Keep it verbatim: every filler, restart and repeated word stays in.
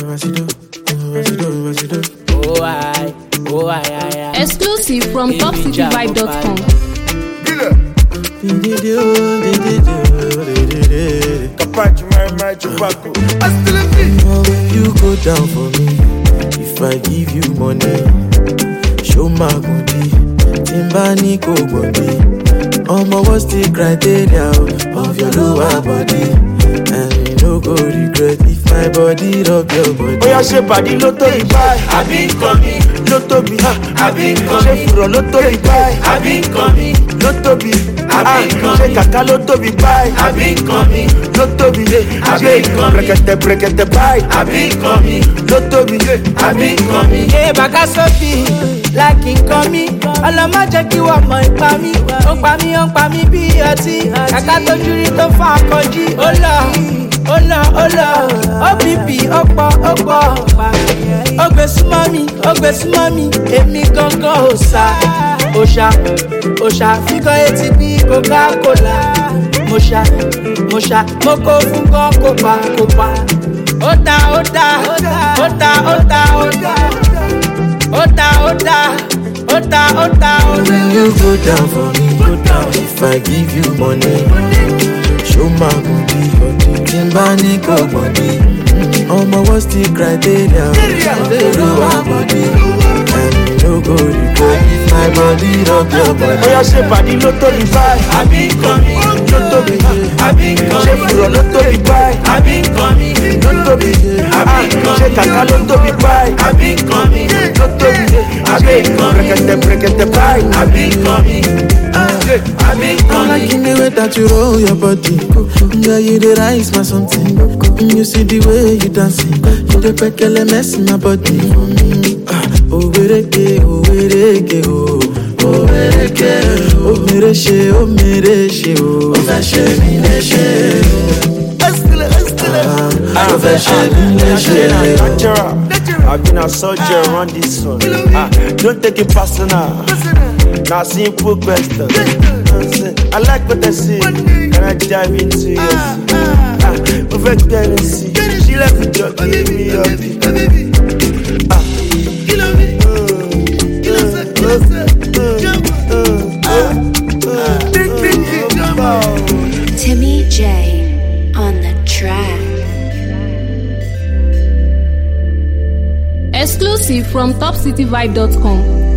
Oh, I, oh, I, I, I. Exclusive from top city vibe dot com. You go down for me if I give you money. Show my body, Timbani go body. Omo, what's the criteria of your lower body? And you no go regret if my body rub your body. Oh yeah, she body lotto me buy. I been coming, lotto me. I been coming. She furo lotto me buy. I been coming, lotto me. I been coming. She kaka lotto me buy. I been coming, lotto me. I been coming. Brekete brekete buy. I been coming, lotto me. I been coming. Hey, baka sofi, like in coming. Ọlọ́mọ jẹ́ kí wọ́n mọ ipa mi. Ó pa mí, ó pa mí bí ọtí. Kàkà tó júrí tó fà kọjí. Ó lọ, ó lọ, ó lọ. Ó bìbì, ó pọ̀, ó pọ̀. Ó gbé súnmọ́ mi, ó gbé súnmọ́ mi. Èmi gangan ò sá. Òṣà, òṣà, fígọ́ etí bí Coca-Cola. Mo ṣá, mo ṣá, mo kó fún gan kópa, kópa. Ó ta, ó ta, ó ta, ó ta, ó ta. Ota, ota, ota, ota, ota. You go down for me, go down if I give you money. Show my body, body, Timbani go body. Omo, what's the criteria of the lower body? And you no go regret if my body rub your body. Oh yeah, she body lotto me buy. I been coming, lotto me. I been coming. She furo lotto me buy. I been coming, lotto me. I been coming. She kaka lotto me buy. I been coming, lotto me. I been coming. Brekete brekete buy. I been coming. I been I'm coming. liking the way that you roll your body. Yeah, you the rise my something. You see the way you dancing. You the pekele mess in my body. Oh, wereke, oh, wereke, oh. Oh, wereke, oh, mereshe, oh, mereshe, oh. Oh, fashe, mineshe, oh. Oh, fashe, mineshe, oh. I've been a soldier on this one. Ah, don't take it personal. Now simple question. I like what I see. Can I dive into your sea? Ah, perfect Tennessee. She left the job, give me your beat. Ah, kill me. Timmy J on the track. Exclusive from top city vibe dot com.